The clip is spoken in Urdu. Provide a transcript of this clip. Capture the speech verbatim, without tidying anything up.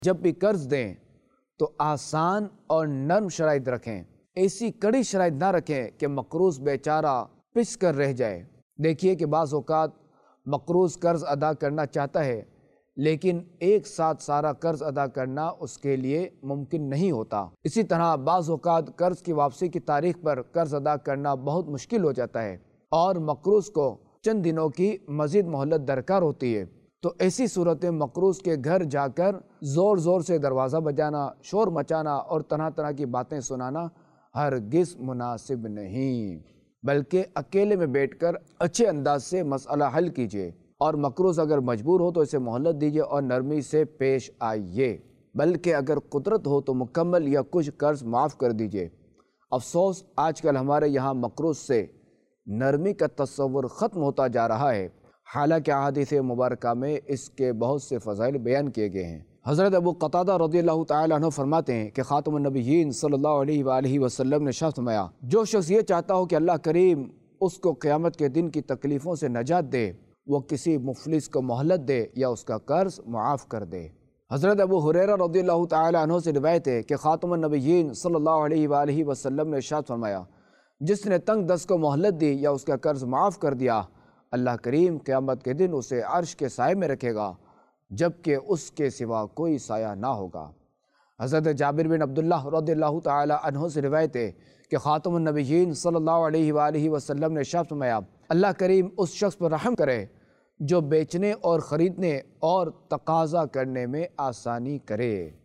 جب بھی قرض دیں تو آسان اور نرم شرائط رکھیں، ایسی کڑی شرائط نہ رکھیں کہ مقروض بیچارہ پس کر رہ جائے۔ دیکھیے کہ بعض اوقات مقروض قرض ادا کرنا چاہتا ہے لیکن ایک ساتھ سارا قرض ادا کرنا اس کے لیے ممکن نہیں ہوتا۔ اسی طرح بعض اوقات قرض کی واپسی کی تاریخ پر قرض ادا کرنا بہت مشکل ہو جاتا ہے اور مقروض کو چند دنوں کی مزید مہلت درکار ہوتی ہے، تو ایسی صورت میں مقروض کے گھر جا کر زور زور سے دروازہ بجانا، شور مچانا اور طرح طرح کی باتیں سنانا ہرگز مناسب نہیں، بلکہ اکیلے میں بیٹھ کر اچھے انداز سے مسئلہ حل کیجیے، اور مقروض اگر مجبور ہو تو اسے مہلت دیجیے اور نرمی سے پیش آئیے، بلکہ اگر قدرت ہو تو مکمل یا کچھ قرض معاف کر دیجیے۔ افسوس آج کل ہمارے یہاں مقروض سے نرمی کا تصور ختم ہوتا جا رہا ہے، حالانکہ احادیث مبارکہ میں اس کے بہت سے فضائل بیان کیے گئے ہیں۔ حضرت ابو قتادہ رضی اللہ تعالیٰ عنہ فرماتے ہیں کہ خاتم النبیین صلی اللہ علیہ وآلہ وسلم نے ارشاد فرمایا، جو شخص یہ چاہتا ہو کہ اللہ کریم اس کو قیامت کے دن کی تکلیفوں سے نجات دے، وہ کسی مفلس کو مہلت دے یا اس کا قرض معاف کر دے۔ حضرت ابو ہریرہ رضی اللہ تعالیٰ عنہ سے روایت ہے کہ خاتم النبیین صلی اللہ علیہ وآلہ وسلم نے ارشاد فرمایا، جس نے تنگ دست کو مہلت دی یا اس کا قرض معاف کر دیا، اللہ کریم قیامت کے دن اسے عرش کے سائے میں رکھے گا جبکہ اس کے سوا کوئی سایہ نہ ہوگا۔ حضرت جابر بن عبداللہ رضی اللہ تعالی عنہ سے روایت ہے کہ خاتم النبیین صلی اللہ علیہ وآلہ وسلم نے ارشاد فرمایا، اللہ کریم اس شخص پر رحم کرے جو بیچنے اور خریدنے اور تقاضا کرنے میں آسانی کرے۔